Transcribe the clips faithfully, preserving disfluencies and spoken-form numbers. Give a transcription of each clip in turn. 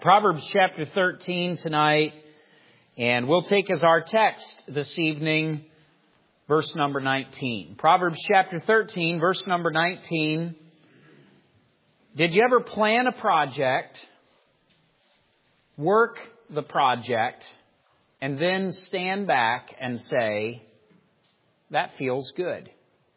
Proverbs chapter thirteen tonight, and we'll take as our text this evening, verse number nineteen. Proverbs chapter thirteen, verse number nineteen. Did you ever plan a project, work the project, and then stand back and say, that feels good?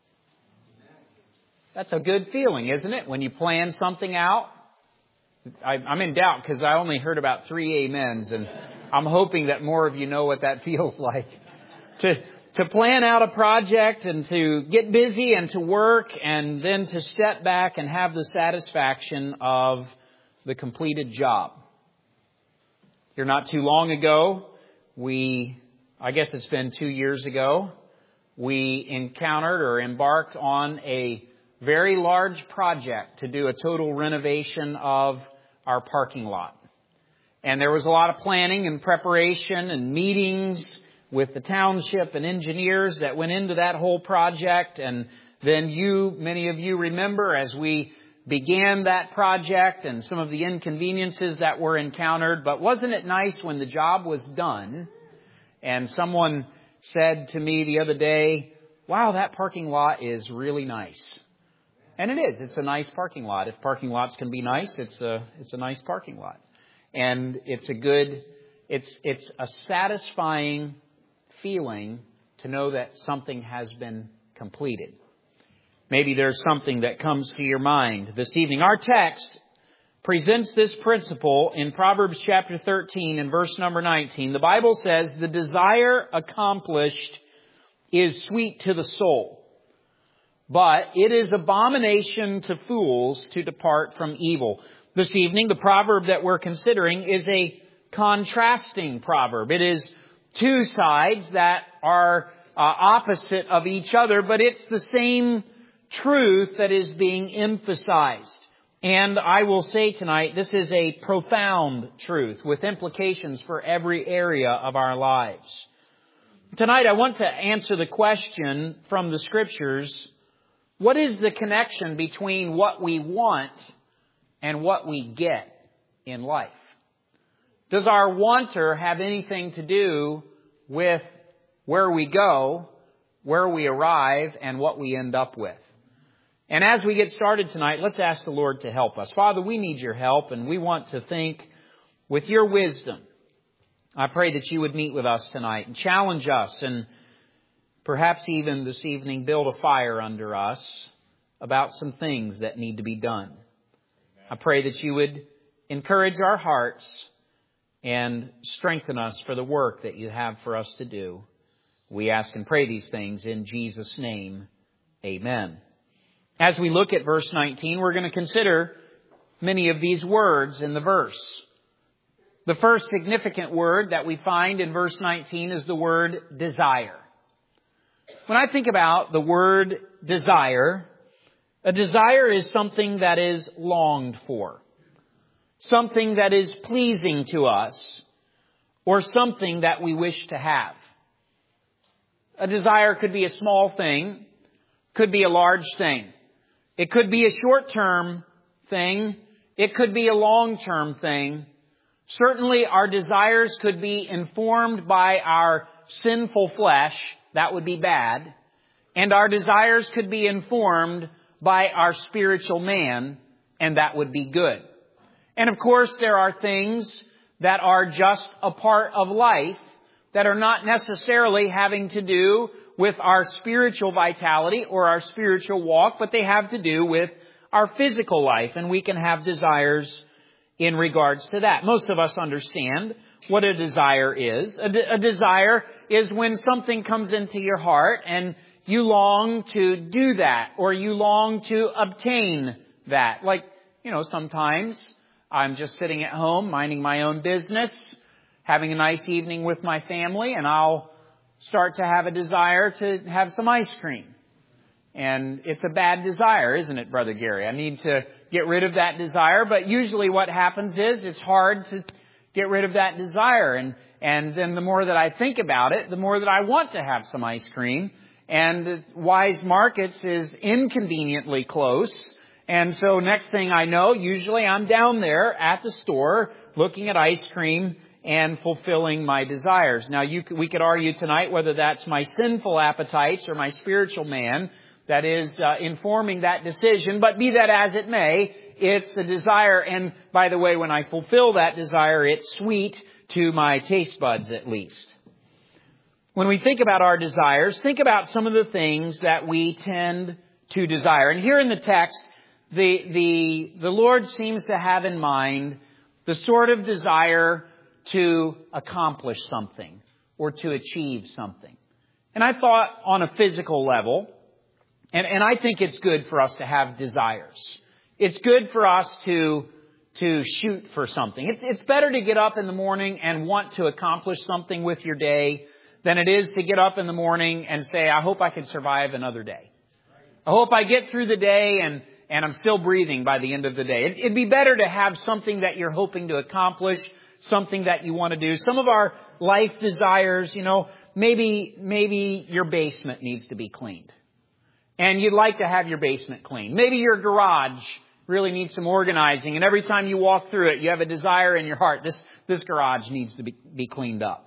That's a good feeling, isn't it? When you plan something out. I, I'm in doubt because I only heard about three amens, and I'm hoping that more of you know what that feels like. To to plan out a project and to get busy and to work and then to step back and have the satisfaction of the completed job. Here not too long ago, we, I guess it's been two years ago, we encountered or embarked on a very large project to do a total renovation of our parking lot. And there was a lot of planning and preparation and meetings with the township and engineers that went into that whole project. And then you, many of you remember as we began that project and some of the inconveniences that were encountered. But wasn't it nice when the job was done and someone said to me the other day, wow, that parking lot is really nice. And it is. It's a nice parking lot. If parking lots can be nice, it's a it's a nice parking lot. And it's a good, it's it's a satisfying feeling to know that something has been completed. Maybe there's something that comes to your mind this evening. Our text presents this principle in Proverbs chapter thirteen and verse number nineteen. The Bible says, the desire accomplished is sweet to the soul, but it is abomination to fools to depart from evil. This evening, the proverb that we're considering is a contrasting proverb. It is two sides that are uh, opposite of each other, but it's the same truth that is being emphasized. And I will say tonight, this is a profound truth with implications for every area of our lives. Tonight, I want to answer the question from the Scriptures, what is the connection between what we want and what we get in life? Does our wanter have anything to do with where we go, where we arrive, and what we end up with? And as we get started tonight, let's ask the Lord to help us. Father, we need your help, and we want to think with your wisdom. I pray that you would meet with us tonight and challenge us, and perhaps even this evening build a fire under us about some things that need to be done. I pray that you would encourage our hearts and strengthen us for the work that you have for us to do. We ask and pray these things in Jesus' name. Amen. As we look at verse nineteen, we're going to consider many of these words in the verse. The first significant word that we find in verse nineteen is the word desire. When I think about the word desire, a desire is something that is longed for, something that is pleasing to us, or something that we wish to have. A desire could be a small thing, could be a large thing. It could be a short-term thing. It could be a long-term thing. Certainly our desires could be informed by our sinful flesh. That would be bad. And our desires could be informed by our spiritual man, and that would be good. And of course, there are things that are just a part of life that are not necessarily having to do with our spiritual vitality or our spiritual walk, but they have to do with our physical life, and we can have desires in regards to that. Most of us understand what a desire is. A, de- a desire is when something comes into your heart and you long to do that, or you long to obtain that. Like, you know, sometimes I'm just sitting at home minding my own business, having a nice evening with my family, and I'll start to have a desire to have some ice cream. And it's a bad desire, isn't it, Brother Gary? I need to get rid of that desire. But usually what happens is it's hard to get rid of that desire. And, and then the more that I think about it, the more that I want to have some ice cream. And Wise Markets is inconveniently close. And so next thing I know, usually I'm down there at the store looking at ice cream and fulfilling my desires. Now, you, we could argue tonight whether that's my sinful appetites or my spiritual man that is uh, informing that decision. But be that as it may, it's a desire. And by the way, when I fulfill that desire, it's sweet to my taste buds at least. When we think about our desires, think about some of the things that we tend to desire. And here in the text, the, the, the Lord seems to have in mind the sort of desire to accomplish something or to achieve something. And I thought on a physical level, and, and I think it's good for us to have desires. It's good for us to, to shoot for something. It's, it's better to get up in the morning and want to accomplish something with your day than it is to get up in the morning and say, I hope I can survive another day. I hope I get through the day and, and I'm still breathing by the end of the day. It, it'd be better to have something that you're hoping to accomplish, something that you want to do. Some of our life desires, you know, maybe, maybe your basement needs to be cleaned. And you'd like to have your basement cleaned. Maybe your garage really needs some organizing. And every time you walk through it, you have a desire in your heart. This, this garage needs to be, be cleaned up.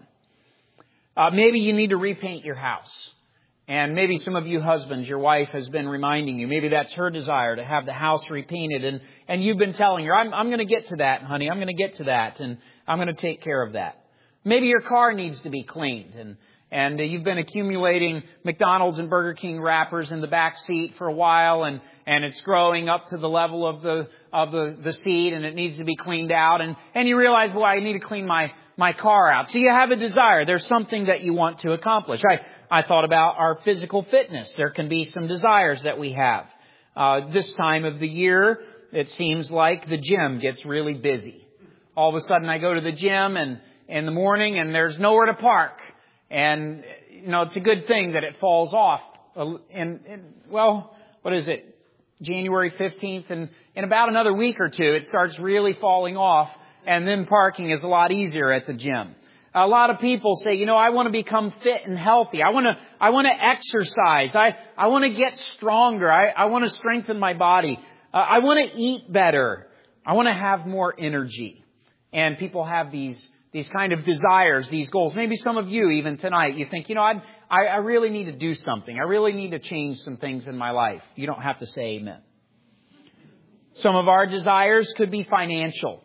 Uh, maybe you need to repaint your house. And maybe some of you husbands, your wife has been reminding you. Maybe that's her desire to have the house repainted. And, and you've been telling her, I'm, I'm going to get to that, honey. I'm going to get to that. And I'm going to take care of that. Maybe your car needs to be cleaned. And, and you've been accumulating McDonald's and Burger King wrappers in the back seat for a while. And, and it's growing up to the level of the, of the, the seat. And it needs to be cleaned out. And, and you realize, boy, I need to clean my, my car out. So you have a desire. There's something that you want to accomplish. I, I thought about our physical fitness. There can be some desires that we have. Uh, this time of the year, it seems like the gym gets really busy. All of a sudden I go to the gym and in the morning and there's nowhere to park. And, you know, it's a good thing that it falls off. And, and well, what is it? January fifteenth. And in about another week or two, it starts really falling off. And then parking is a lot easier at the gym. A lot of people say, you know, I want to become fit and healthy. I want to, I want to exercise. I, I want to get stronger. I, I want to strengthen my body. Uh, I want to eat better. I want to have more energy. And people have these, these kind of desires, these goals. Maybe some of you even tonight, you think, you know, I'd, I, I really need to do something. I really need to change some things in my life. You don't have to say amen. Some of our desires could be financial.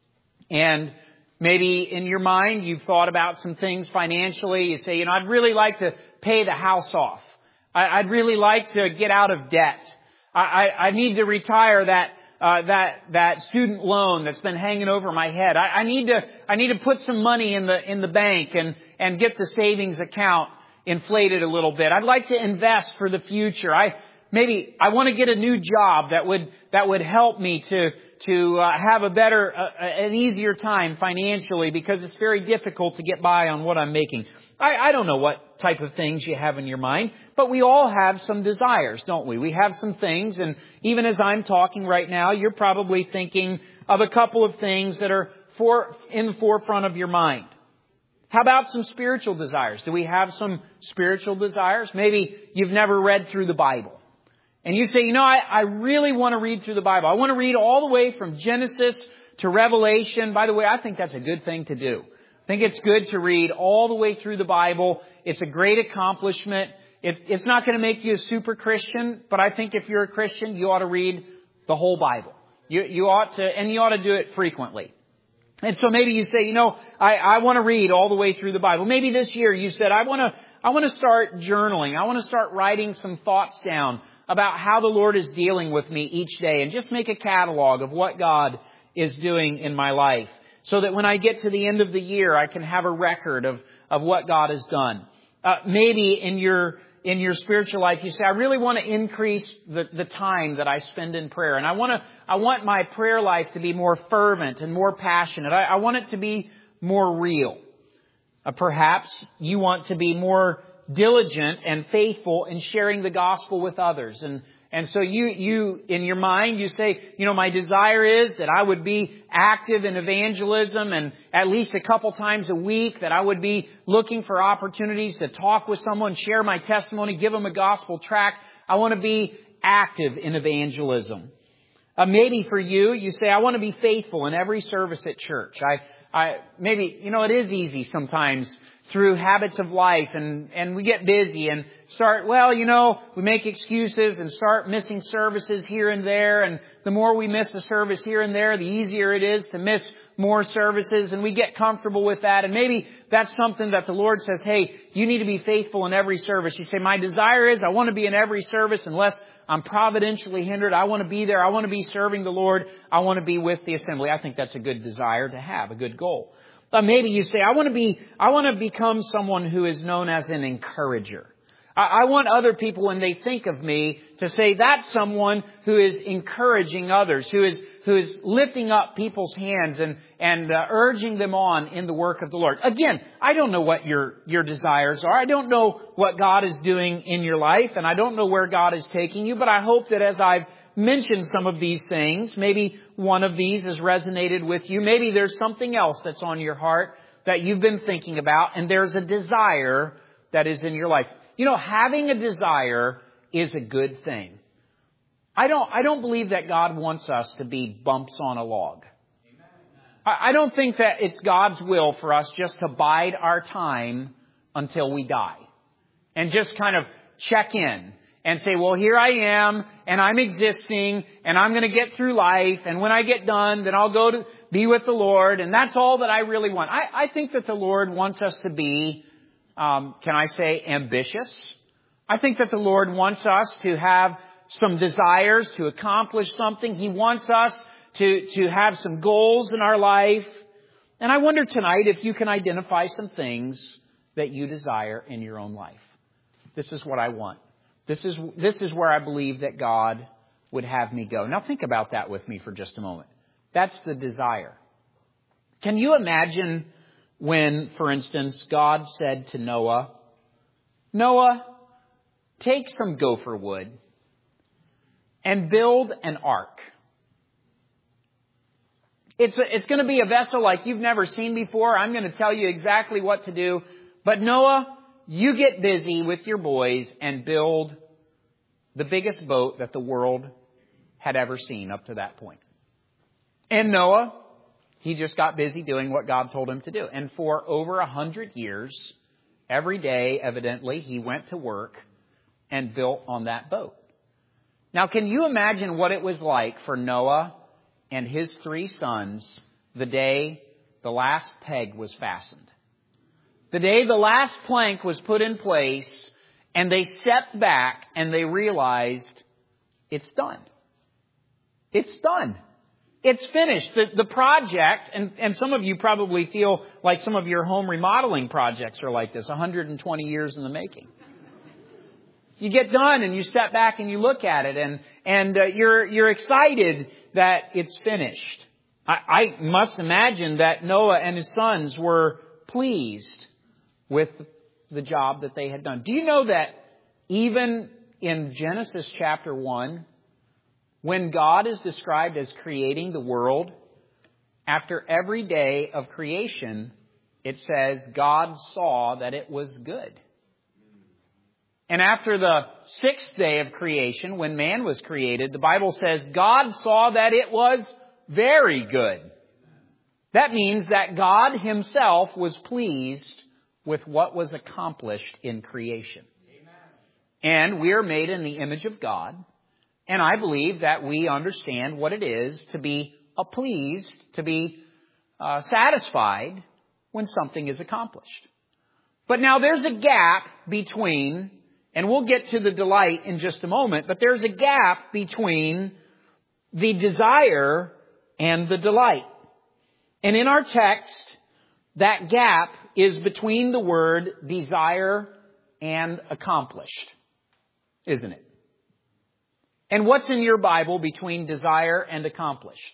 And maybe in your mind, you've thought about some things financially. You say, you know, I'd really like to pay the house off. I, I'd really like to get out of debt. I, I, I need to retire that, uh, that, that student loan that's been hanging over my head. I, I need to, I need to put some money in the, in the bank and, and get the savings account inflated a little bit. I'd like to invest for the future. I, maybe I want to get a new job that would, that would help me to, to uh, have a better, uh, an easier time financially because it's very difficult to get by on what I'm making. I, I don't know what type of things you have in your mind, but we all have some desires, don't we? We have some things, and even as I'm talking right now, you're probably thinking of a couple of things that are for, in the forefront of your mind. How about some spiritual desires? Do we have some spiritual desires? Maybe you've never read through the Bible. And you say, you know, I, I really want to read through the Bible. I want to read all the way from Genesis to Revelation. By the way, I think that's a good thing to do. I think it's good to read all the way through the Bible. It's a great accomplishment. It, it's not going to make you a super Christian, but I think if you're a Christian, you ought to read the whole Bible. You, you ought to, and you ought to do it frequently. And so maybe you say, you know, I, I want to read all the way through the Bible. Maybe this year you said, I want to, I want to start journaling. I want to start writing some thoughts down about how the Lord is dealing with me each day and just make a catalog of what God is doing in my life so that when I get to the end of the year, I can have a record of, of what God has done. Uh, maybe in your, in your spiritual life, you say, I really want to increase the, the time that I spend in prayer. And I want to, I want my prayer life to be more fervent and more passionate. I, I want it to be more real. Uh, perhaps you want to be more diligent and faithful in sharing the gospel with others. And, and so you, you, in your mind, you say, you know, my desire is that I would be active in evangelism and at least a couple times a week, that I would be looking for opportunities to talk with someone, share my testimony, give them a gospel tract. I want to be active in evangelism. Uh, maybe for you, you say, I want to be faithful in every service at church. I, I, maybe, you know, it is easy sometimes through habits of life and, and we get busy and start, well, you know, we make excuses and start missing services here and there. And the more we miss a service here and there, the easier it is to miss more services, and we get comfortable with that. And maybe that's something that the Lord says, hey, you need to be faithful in every service. You say, my desire is I want to be in every service unless I'm providentially hindered. I want to be there. I want to be serving the Lord. I want to be with the assembly. I think that's a good desire to have, a good goal. Uh, maybe you say, I want to be, I want to become someone who is known as an encourager. I, I want other people, when they think of me, to say that's someone who is encouraging others, who is, who is lifting up people's hands and, and uh, urging them on in the work of the Lord. Again, I don't know what your, your desires are. I don't know what God is doing in your life, and I don't know where God is taking you, but I hope that as I've mentioned some of these things, maybe one of these has resonated with you. Maybe there's something else that's on your heart that you've been thinking about, and there's a desire that is in your life. You know, having a desire is a good thing. I don't, I don't believe that God wants us to be bumps on a log. I, I don't think that it's God's will for us just to bide our time until we die and just kind of check in and say, well, here I am, and I'm existing, and I'm going to get through life, and when I get done, then I'll go to be with the Lord, and that's all that I really want. I, I think that the Lord wants us to be, um, can I say, ambitious? I think that the Lord wants us to have some desires to accomplish something. He wants us to, to have some goals in our life. And I wonder tonight if you can identify some things that you desire in your own life. This is what I want. This is, this is where I believe that God would have me go. Now think about that with me for just a moment. That's the desire. Can you imagine when, for instance, God said to Noah, Noah, take some gopher wood and build an ark. It's, a, it's going to be a vessel like you've never seen before. I'm going to tell you exactly what to do. But Noah, you get busy with your boys and build the biggest boat that the world had ever seen up to that point. And Noah, he just got busy doing what God told him to do. And for over a hundred years, every day, evidently, he went to work and built on that boat. Now, can you imagine what it was like for Noah and his three sons the day the last peg was fastened? The day the last plank was put in place and they stepped back and they realized it's done. It's done. It's finished. The, the project, and, and some of you probably feel like some of your home remodeling projects are like this, one hundred twenty years in the making. You get done and you step back and you look at it and, and uh, you're, you're excited that it's finished. I, I must imagine that Noah and his sons were pleased with the job that they had done. Do you know that even in Genesis chapter one, when God is described as creating the world, after every day of creation, it says God saw that it was good. And after the sixth day of creation, when man was created, the Bible says God saw that it was very good. That means that God himself was pleased with what was accomplished in creation. Amen. And we are made in the image of God. And I believe that we understand what it is to be uh, pleased, to be uh, satisfied when something is accomplished. But now there's a gap between, and we'll get to the delight in just a moment, but there's a gap between the desire and the delight. And in our text, that gap is between the word desire and accomplished, isn't it? And what's in your Bible between desire and accomplished?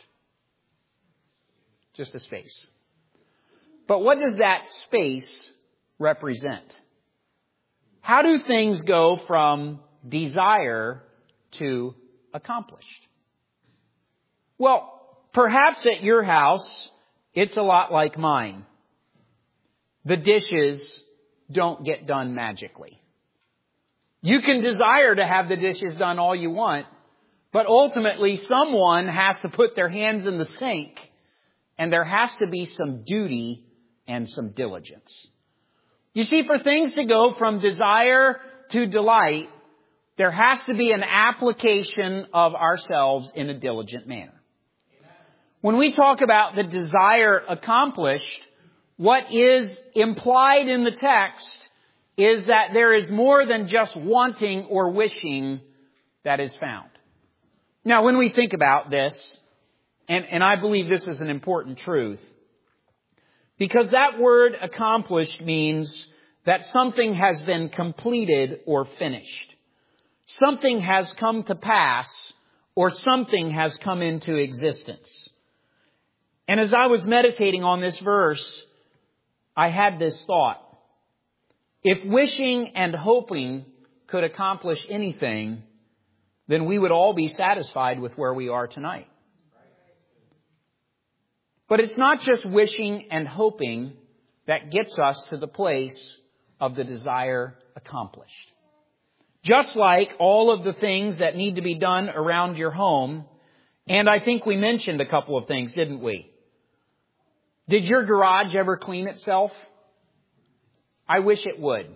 Just a space. But what does that space represent? How do things go from desire to accomplished? Well, perhaps at your house, it's a lot like mine. The dishes don't get done magically. You can desire to have the dishes done all you want, But ultimately, someone has to put their hands in the sink, and there has to be some duty and some diligence. You see, for things to go from desire to delight, there has to be an application of ourselves in a diligent manner. When we talk about the desire accomplished, what is implied in the text is that there is more than just wanting or wishing that is found. Now, when we think about this, and, and I believe this is an important truth, because that word accomplished means that something has been completed or finished. Something has come to pass, or something has come into existence. And as I was meditating on this verse, I had this thought. If wishing and hoping could accomplish anything, then we would all be satisfied with where we are tonight. But it's not just wishing and hoping that gets us to the place of the desire accomplished. Just like all of the things that need to be done around your home, and I think we mentioned a couple of things, didn't we? Did your garage ever clean itself? I wish it would.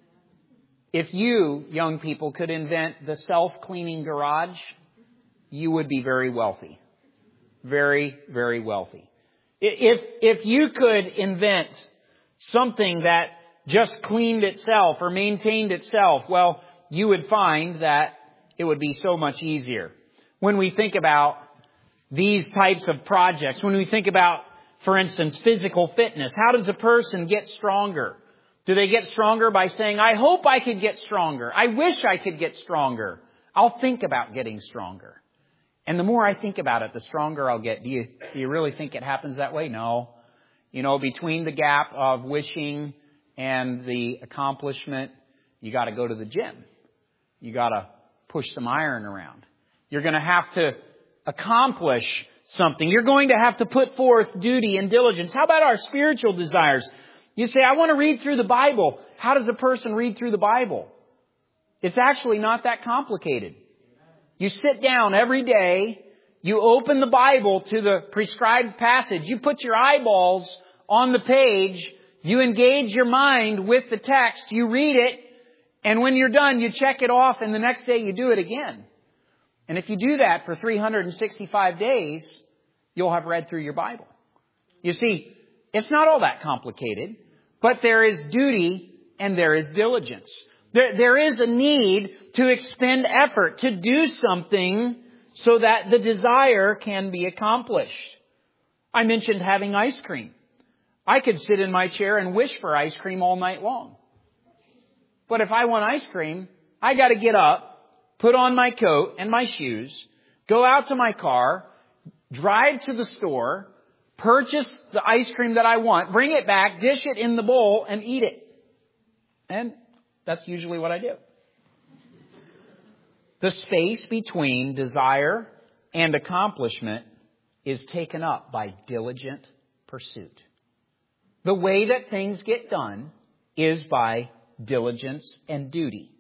If you, young people, could invent the self-cleaning garage, you would be very wealthy. Very, very wealthy. If, if you could invent something that just cleaned itself or maintained itself, well, you would find that it would be so much easier. When we think about these types of projects, when we think about, for instance, physical fitness, how does a person get stronger? Do they get stronger by saying, I hope I could get stronger. I wish I could get stronger. I'll think about getting stronger. And the more I think about it, the stronger I'll get. Do you, do you really think it happens that way? No. You know, between the gap of wishing and the accomplishment, you got to go to the gym. You got to push some iron around. You're going to have to accomplish something. You're going to have to put forth duty and diligence. How about our spiritual desires? You say, I want to read through the Bible. How does a person read through the Bible? It's actually not that complicated. You sit down every day, you open the Bible to the prescribed passage, you put your eyeballs on the page, you engage your mind with the text, you read it, and when you're done, you check it off, and the next day you do it again. And if you do that for three hundred sixty-five days, you'll have read through your Bible. You see, it's not all that complicated, but there is duty and there is diligence. There, there is a need to expend effort to do something so that the desire can be accomplished. I mentioned having ice cream. I could sit in my chair and wish for ice cream all night long. But if I want ice cream, I got to get up, put on my coat and my shoes, go out to my car, drive to the store, purchase the ice cream that I want, bring it back, dish it in the bowl, and eat it. And that's usually what I do. The space between desire and accomplishment is taken up by diligent pursuit. The way that things get done is by diligence and duty.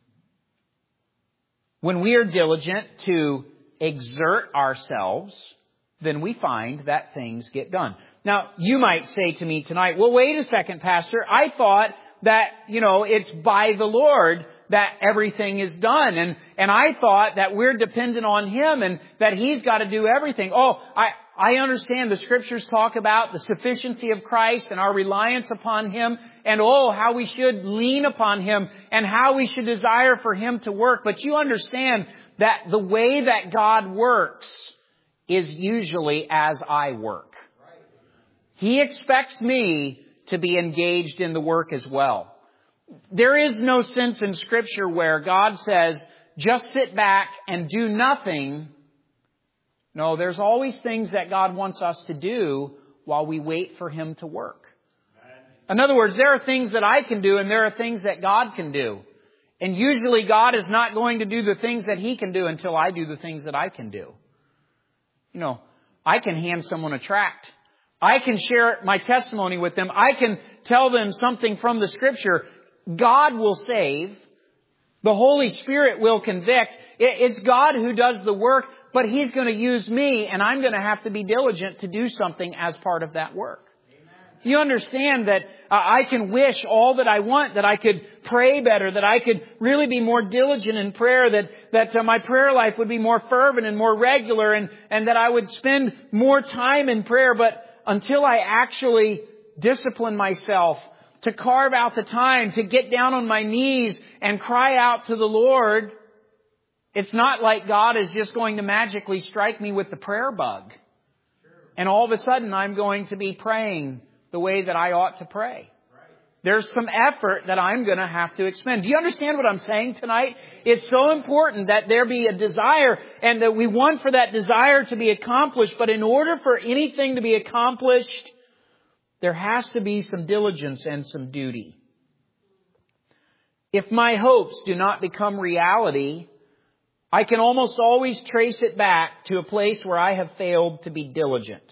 When we are diligent to exert ourselves, then we find that things get done. Now, you might say to me tonight, well, wait a second, Pastor. I thought that, you know, it's by the Lord that everything is done. And, and I thought that we're dependent on Him and that He's got to do everything. Oh, I, I understand the Scriptures talk about the sufficiency of Christ and our reliance upon Him, and oh, how we should lean upon Him and how we should desire for Him to work. But you understand that the way that God works is usually as I work. He expects me to be engaged in the work as well. There is no sense in Scripture where God says, just sit back and do nothing. No, there's always things that God wants us to do while we wait for Him to work. In other words, there are things that I can do and there are things that God can do. And usually God is not going to do the things that He can do until I do the things that I can do. You know, I can hand someone a tract. I can share my testimony with them. I can tell them something from the Scripture. God will save. The Holy Spirit will convict. It's God who does the work, but He's going to use me, and I'm going to have to be diligent to do something as part of that work. You understand that uh, I can wish all that I want, that I could pray better, that I could really be more diligent in prayer, that that uh, my prayer life would be more fervent and more regular, and, and that I would spend more time in prayer. But until I actually discipline myself to carve out the time, to get down on my knees and cry out to the Lord, it's not like God is just going to magically strike me with the prayer bug. And all of a sudden I'm going to be praying the way that I ought to pray. There's some effort that I'm going to have to expend. Do you understand what I'm saying tonight? It's so important that there be a desire and that we want for that desire to be accomplished. But in order for anything to be accomplished, there has to be some diligence and some duty. If my hopes do not become reality, I can almost always trace it back to a place where I have failed to be diligent.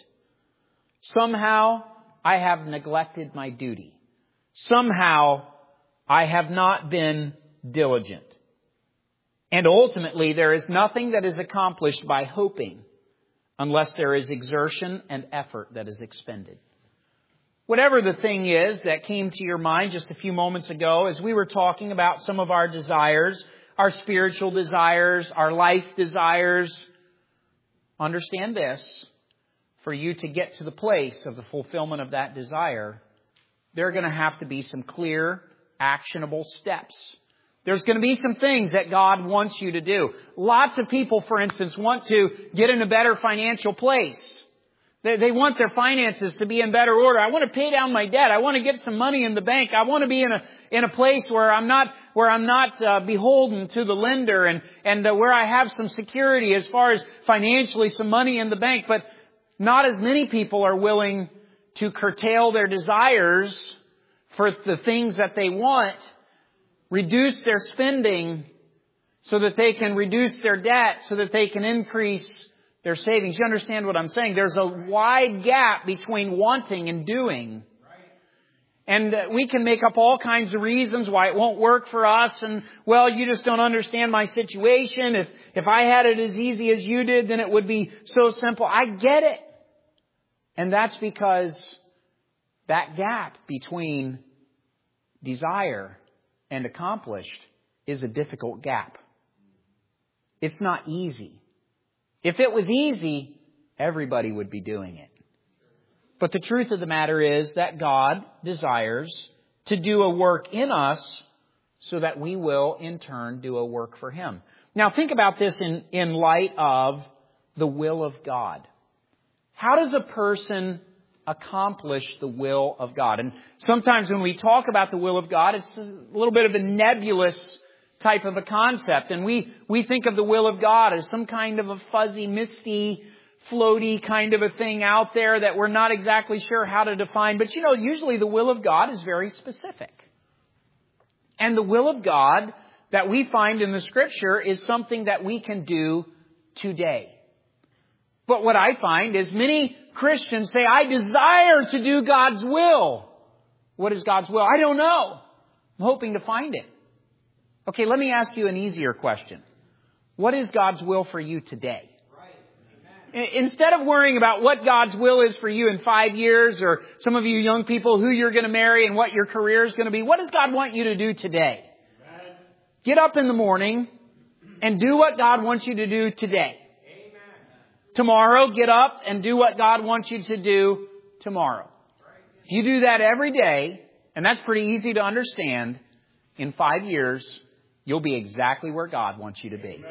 Somehow I have neglected my duty. Somehow I have not been diligent. And ultimately there is nothing that is accomplished by hoping unless there is exertion and effort that is expended. Whatever the thing is that came to your mind just a few moments ago as we were talking about some of our desires, our spiritual desires, our life desires, understand this. For you to get to the place of the fulfillment of that desire, there are going to have to be some clear, actionable steps. There's going to be some things that God wants you to do. Lots of people, for instance, want to get in a better financial place. They, they want their finances to be in better order. I want to pay down my debt. I want to get some money in the bank. I want to be in a in a place where I'm not where I'm not uh, beholden to the lender, and and uh, where I have some security as far as financially, some money in the bank. But not as many people are willing to curtail their desires for the things that they want, reduce their spending so that they can reduce their debt, so that they can increase their savings. You understand what I'm saying? There's a wide gap between wanting and doing. And we can make up all kinds of reasons why it won't work for us. And, well, you just don't understand my situation. If, if I had it as easy as you did, then it would be so simple. I get it. And that's because that gap between desire and accomplished is a difficult gap. It's not easy. If it was easy, everybody would be doing it. But the truth of the matter is that God desires to do a work in us so that we will in turn do a work for Him. Now think about this in, in light of the will of God. How does a person accomplish the will of God? And sometimes when we talk about the will of God, it's a little bit of a nebulous type of a concept. And we, we think of the will of God as some kind of a fuzzy, misty, floaty kind of a thing out there that we're not exactly sure how to define. But you know, usually the will of God is very specific. And the will of God that we find in the Scripture is something that we can do today. But what I find is many Christians say, I desire to do God's will. What is God's will? I don't know. I'm hoping to find it. Okay, let me ask you an easier question. What is God's will for you today? Right. Instead of worrying about what God's will is for you in five years, or some of you young people, who you're going to marry and what your career is going to be, what does God want you to do today? Right. Get up in the morning and do what God wants you to do today. Tomorrow, get up and do what God wants you to do tomorrow. If you do that every day, and that's pretty easy to understand, in five years, you'll be exactly where God wants you to be.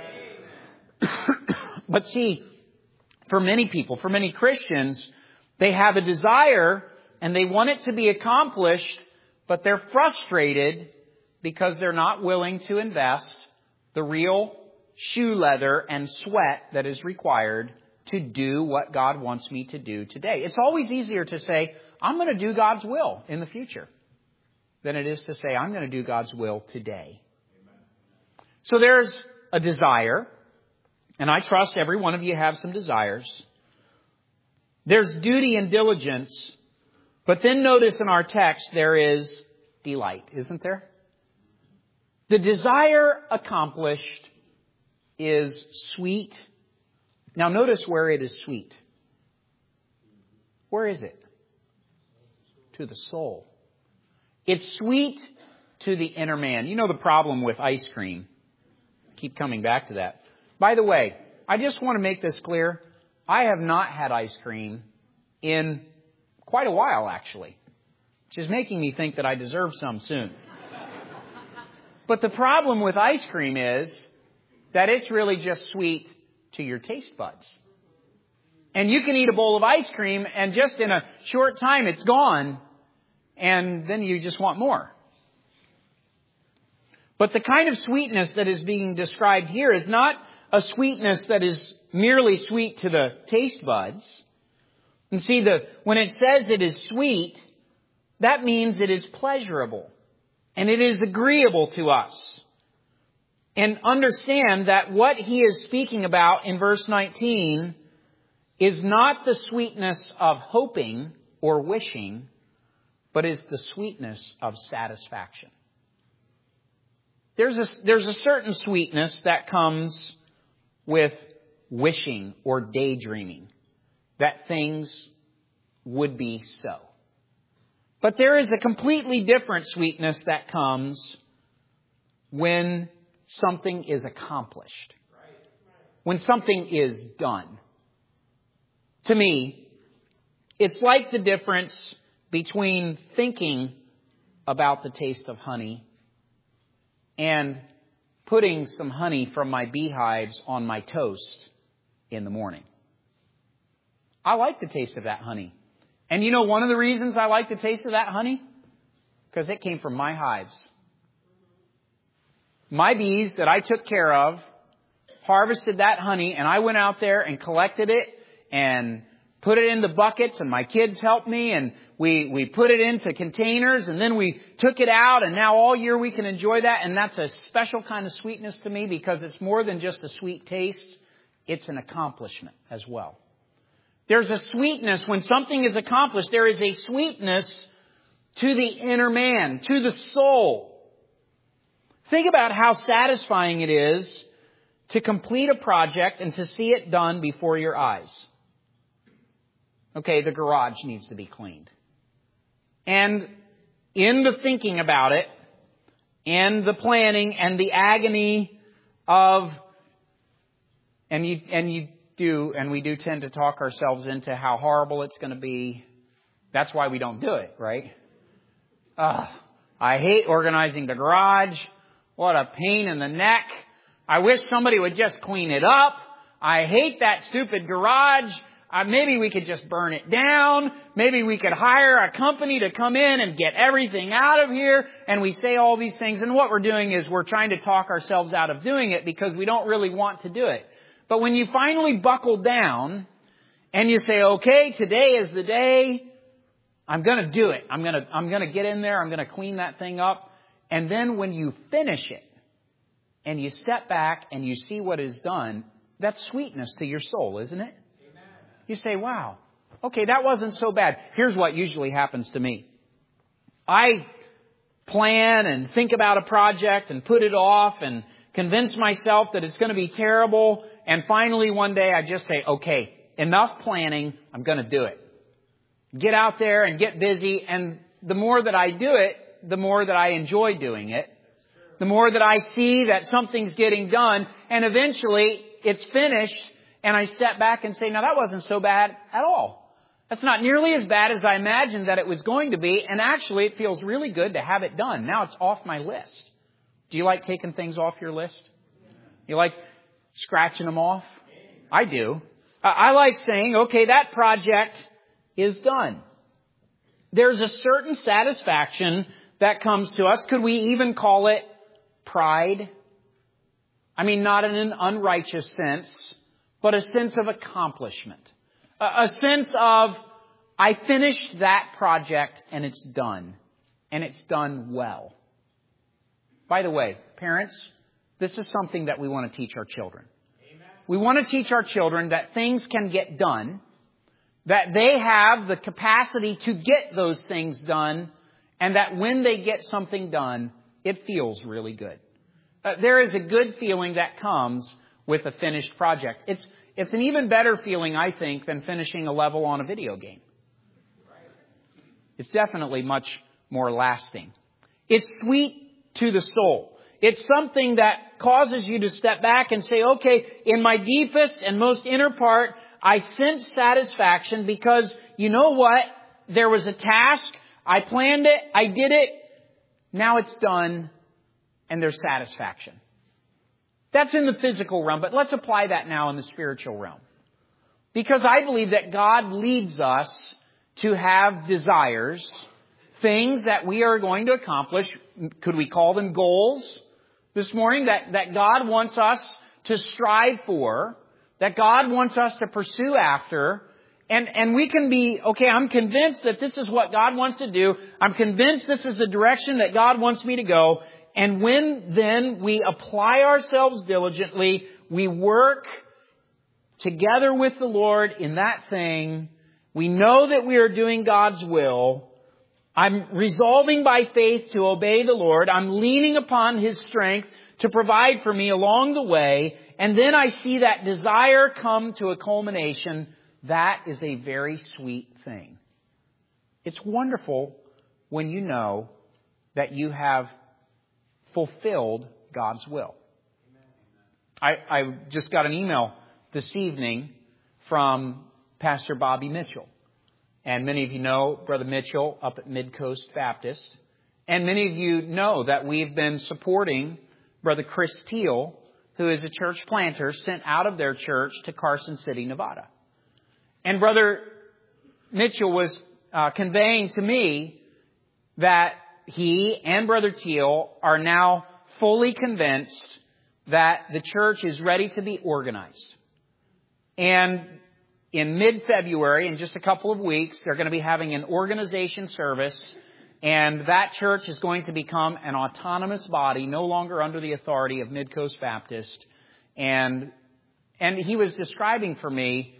But see, for many people, for many Christians, they have a desire and they want it to be accomplished, but they're frustrated because they're not willing to invest the real shoe leather and sweat that is required to do what God wants me to do today. It's always easier to say, I'm going to do God's will in the future, than it is to say, I'm going to do God's will today. Amen. So there's a desire, and I trust every one of you have some desires. There's duty and diligence, but then notice in our text there is delight, isn't there? The desire accomplished is sweet. Now notice where it is sweet. Where is it? To the soul. It's sweet to the inner man. You know the problem with ice cream. Keep coming back to that. By the way, I just want to make this clear. I have not had ice cream in quite a while, actually, which is making me think that I deserve some soon. But the problem with ice cream is that it's really just sweet to your taste buds. And you can eat a bowl of ice cream and just in a short time it's gone, and then you just want more. But the kind of sweetness that is being described here is not a sweetness that is merely sweet to the taste buds. And see, the when it says it is sweet, that means it is pleasurable and it is agreeable to us. And understand that what he is speaking about in verse nineteen is not the sweetness of hoping or wishing, but is the sweetness of satisfaction. There's a, there's a certain sweetness that comes with wishing or daydreaming that things would be so. But there is a completely different sweetness that comes when something is accomplished. When something is done. To me, it's like the difference between thinking about the taste of honey and putting some honey from my beehives on my toast in the morning. I like the taste of that honey. And you know one of the reasons I like the taste of that honey? Because it came from my hives. My bees that I took care of harvested that honey, and I went out there and collected it and put it in the buckets, and my kids helped me, and we, we put it into containers, and then we took it out, and now all year we can enjoy that. And that's a special kind of sweetness to me because it's more than just a sweet taste. It's an accomplishment as well. There's a sweetness when something is accomplished. There is a sweetness to the inner man, to the soul. Think about how satisfying it is to complete a project and to see it done before your eyes. Okay, the garage needs to be cleaned. And in the thinking about it, and the planning, and the agony of, and you, and you do, and we do tend to talk ourselves into how horrible it's going to be. That's why we don't do it, right? Ugh, I hate organizing the garage. What a pain in the neck. I wish somebody would just clean it up. I hate that stupid garage. Uh, maybe we could just burn it down. Maybe we could hire a company to come in and get everything out of here. And we say all these things. And what we're doing is we're trying to talk ourselves out of doing it because we don't really want to do it. But when you finally buckle down and you say, okay, today is the day, I'm going to do it. I'm going to, I'm going to get in there. I'm going to clean that thing up. And then when you finish it and you step back and you see what is done, that's sweetness to your soul, isn't it? Amen. You say, wow, okay, that wasn't so bad. Here's what usually happens to me. I plan and think about a project and put it off and convince myself that it's going to be terrible. And finally, one day I just say, okay, enough planning. I'm going to do it. Get out there and get busy. And the more that I do it, the more that I enjoy doing it. The more that I see that something's getting done. And eventually it's finished. And I step back and say, now that wasn't so bad at all. That's not nearly as bad as I imagined that it was going to be. And actually it feels really good to have it done. Now it's off my list. Do you like taking things off your list? You like scratching them off? I do. I like saying, okay, that project is done. There's a certain satisfaction that comes to us. Could we even call it pride? I mean, not in an unrighteous sense, but a sense of accomplishment. A sense of, I finished that project and it's done. And it's done well. By the way, parents, this is something that we want to teach our children. Amen. We want to teach our children that things can get done, that they have the capacity to get those things done, and that when they get something done, it feels really good. Uh, there is a good feeling that comes with a finished project. It's, it's an even better feeling, I think, than finishing a level on a video game. It's definitely much more lasting. It's sweet to the soul. It's something that causes you to step back and say, okay, in my deepest and most inner part, I sense satisfaction because you know what? There was a task. I planned it. I did it. Now it's done. And there's satisfaction. That's in the physical realm. But let's apply that now in the spiritual realm. Because I believe that God leads us to have desires, things that we are going to accomplish. Could we call them goals this morning? That, that God wants us to strive for, that God wants us to pursue after. And, and we can be, okay, I'm convinced that this is what God wants to do. I'm convinced this is the direction that God wants me to go. And when then we apply ourselves diligently, we work together with the Lord in that thing. We know that we are doing God's will. I'm resolving by faith to obey the Lord. I'm leaning upon His strength to provide for me along the way. And then I see that desire come to a culmination. That is a very sweet thing. It's wonderful when you know that you have fulfilled God's will. I, I just got an email this evening from Pastor Bobby Mitchell. And many of you know Brother Mitchell up at Mid-Coast Baptist. And many of you know that we've been supporting Brother Chris Teal, who is a church planter sent out of their church to Carson City, Nevada. And Brother Mitchell was uh, conveying to me that he and Brother Teal are now fully convinced that the church is ready to be organized. And in mid-February, in just a couple of weeks, they're going to be having an organization service. And that church is going to become an autonomous body, no longer under the authority of Mid-Coast Baptist. And, and he was describing for me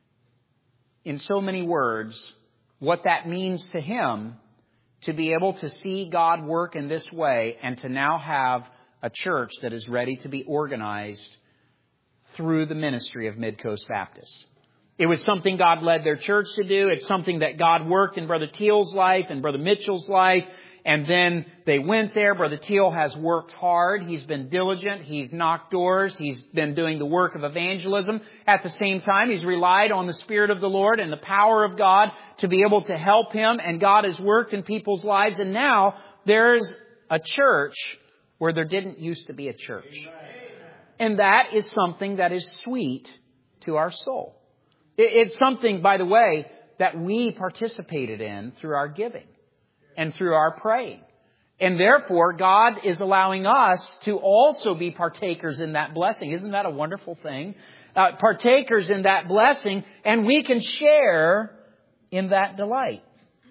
in so many words what that means to him to be able to see God work in this way and to now have a church that is ready to be organized through the ministry of Mid-Coast Baptist. It was something God led their church to do. It's something that God worked in Brother Teal's life and Brother Mitchell's life. And then they went there. Brother Teal has worked hard. He's been diligent. He's knocked doors. He's been doing the work of evangelism. At the same time, he's relied on the Spirit of the Lord and the power of God to be able to help him. And God has worked in people's lives. And now there's a church where there didn't used to be a church. And that is something that is sweet to our soul. It's something, by the way, that we participated in through our giving and through our praying. And therefore, God is allowing us to also be partakers in that blessing. Isn't that a wonderful thing? Uh, partakers in that blessing, and we can share in that delight.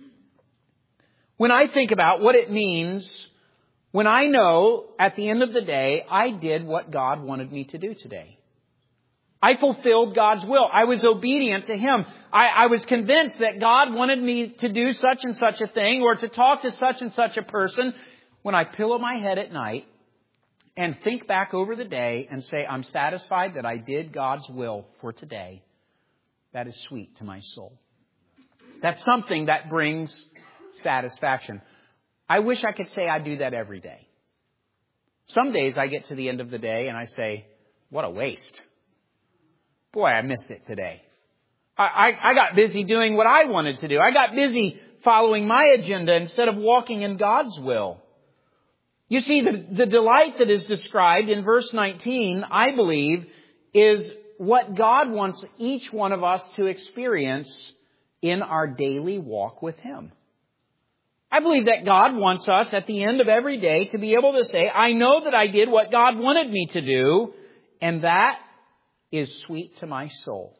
When I think about what it means, when I know at the end of the day, I did what God wanted me to do today. I fulfilled God's will. I was obedient to Him. I, I was convinced that God wanted me to do such and such a thing or to talk to such and such a person. When I pillow my head at night and think back over the day and say, I'm satisfied that I did God's will for today, that is sweet to my soul. That's something that brings satisfaction. I wish I could say I do that every day. Some days I get to the end of the day and I say, what a waste. Boy, I missed it today. I, I, I got busy doing what I wanted to do. I got busy following my agenda instead of walking in God's will. You see, the, the delight that is described in verse nineteen, I believe, is what God wants each one of us to experience in our daily walk with Him. I believe that God wants us at the end of every day to be able to say, I know that I did what God wanted me to do, and that is sweet to my soul.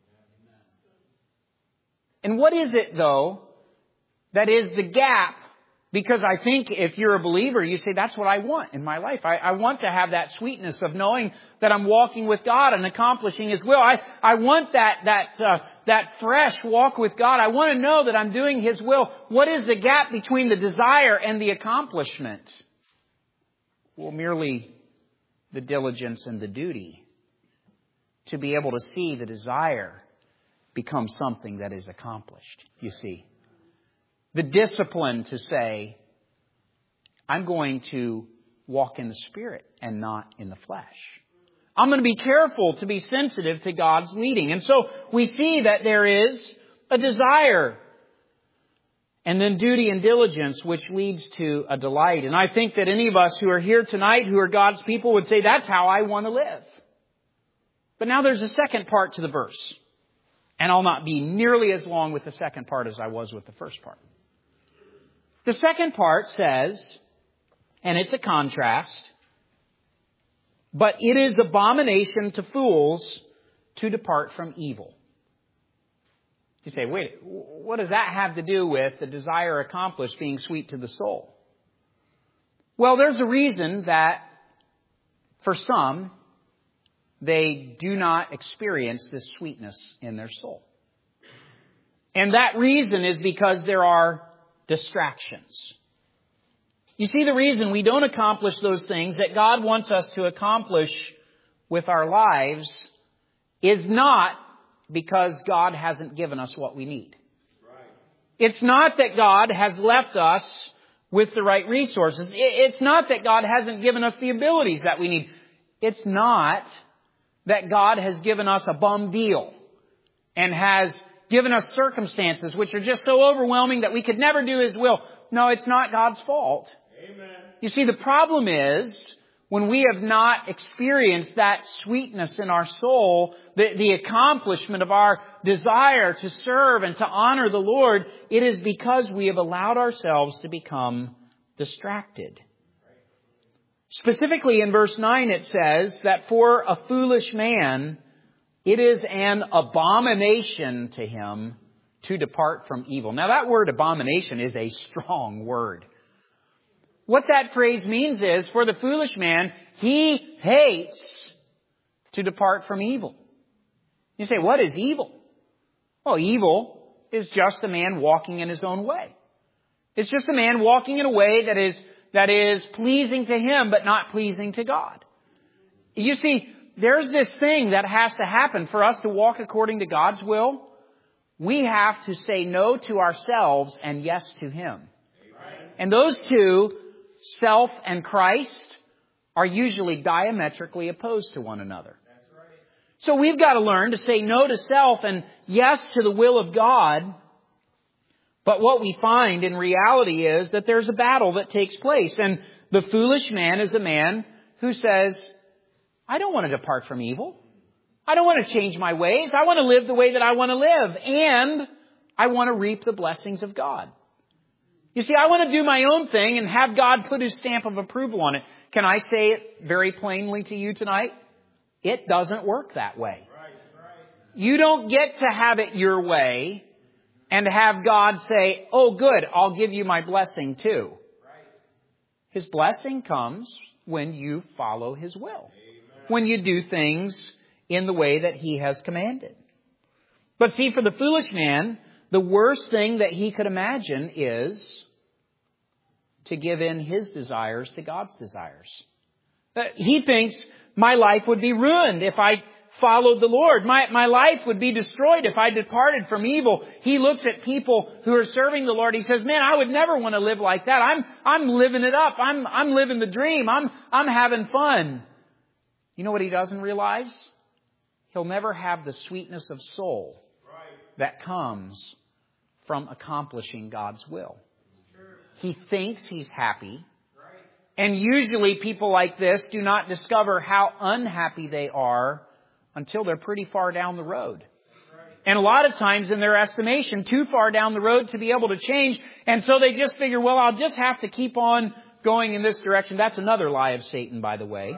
And what is it, though, that is the gap? Because I think if you're a believer, you say, that's what I want in my life. I, I want to have that sweetness of knowing that I'm walking with God and accomplishing His will. I, I want that, that, uh, that fresh walk with God. I want to know that I'm doing His will. What is the gap between the desire and the accomplishment? Well, merely the diligence, and the duty to be able to see the desire become something that is accomplished, you see. The discipline to say, I'm going to walk in the Spirit and not in the flesh. I'm going to be careful to be sensitive to God's leading. And so we see that there is a desire and then duty and diligence, which leads to a delight. And I think that any of us who are here tonight, who are God's people, would say, that's how I want to live. But now there's a second part to the verse. And I'll not be nearly as long with the second part as I was with the first part. The second part says, and it's a contrast, but it is abomination to fools to depart from evil. You say, wait, what does that have to do with the desire accomplished being sweet to the soul? Well, there's a reason that for some, they do not experience this sweetness in their soul. And that reason is because there are distractions. You see, the reason we don't accomplish those things that God wants us to accomplish with our lives is not because God hasn't given us what we need. Right. It's not that God has left us with the right resources. It's not that God hasn't given us the abilities that we need. It's not that God has given us a bum deal and has given us circumstances which are just so overwhelming that we could never do His will. No, it's not God's fault. Amen. You see, the problem is when we have not experienced that sweetness in our soul, the, the accomplishment of our desire to serve and to honor the Lord, it is because we have allowed ourselves to become distracted. Specifically in verse nine it says that for a foolish man, it is an abomination to him to depart from evil. Now that word abomination is a strong word. What that phrase means is, for the foolish man, he hates to depart from evil. You say, what is evil? Well, evil is just a man walking in his own way. It's just a man walking in a way that is, that is pleasing to him, but not pleasing to God. You see, there's this thing that has to happen for us to walk according to God's will. We have to say no to ourselves and yes to Him. And those two, self and Christ, are usually diametrically opposed to one another. So we've got to learn to say no to self and yes to the will of God. But what we find in reality is that there's a battle that takes place. And the foolish man is a man who says, I don't want to depart from evil. I don't want to change my ways. I want to live the way that I want to live. And I want to reap the blessings of God. You see, I want to do my own thing and have God put His stamp of approval on it. Can I say it very plainly to you tonight? It doesn't work that way. You don't get to have it your way and have God say, oh, good, I'll give you my blessing too. His blessing comes when you follow His will. When you do things in the way that He has commanded. But see, for the foolish man, the worst thing that he could imagine is to give in his desires to God's desires. He thinks, my life would be ruined if I followed the Lord. My, my life would be destroyed if I departed from evil. He looks at people who are serving the Lord. He says, man, I would never want to live like that. I'm, I'm living it up. I'm, I'm living the dream. I'm, I'm having fun. You know what he doesn't realize? He'll never have the sweetness of soul that comes from accomplishing God's will. He thinks he's happy. And usually people like this do not discover how unhappy they are until they're pretty far down the road. And a lot of times in their estimation, too far down the road to be able to change. And so they just figure, well, I'll just have to keep on going in this direction. That's another lie of Satan, by the way.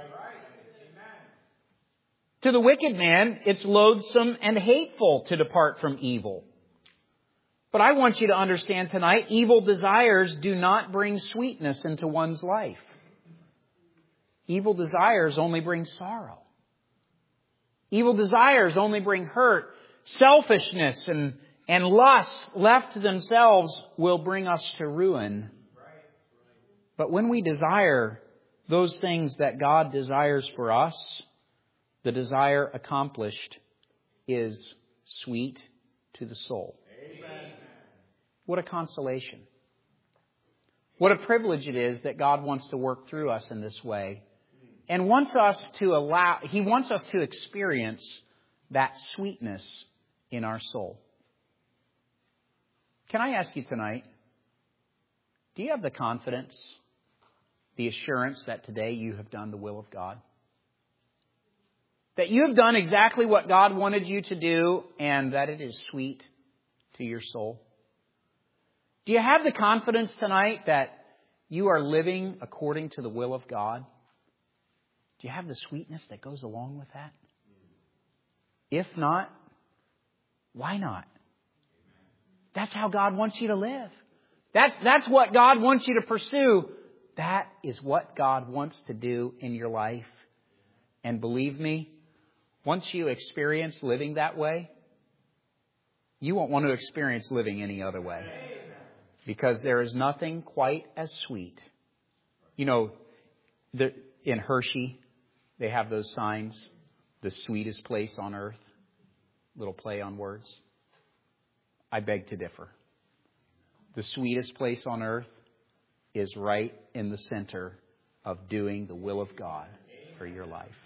To the wicked man, it's loathsome and hateful to depart from evil. But I want you to understand tonight, evil desires do not bring sweetness into one's life. Evil desires only bring sorrow. Evil desires only bring hurt. Selfishness and, and lust left to themselves will bring us to ruin. But when we desire those things that God desires for us, the desire accomplished is sweet to the soul. Amen. What a consolation. What a privilege it is that God wants to work through us in this way and wants us to allow, He wants us to experience that sweetness in our soul. Can I ask you tonight, do you have the confidence, the assurance that today you have done the will of God? That you have done exactly what God wanted you to do and that it is sweet to your soul? Do you have the confidence tonight that you are living according to the will of God? Do you have the sweetness that goes along with that? If not, why not? That's how God wants you to live. That's, that's what God wants you to pursue. That is what God wants to do in your life. And believe me, once you experience living that way, you won't want to experience living any other way. Because there is nothing quite as sweet. You know, the, in Hershey, they have those signs, the sweetest place on earth. Little play on words. I beg to differ. The sweetest place on earth is right in the center of doing the will of God for your life.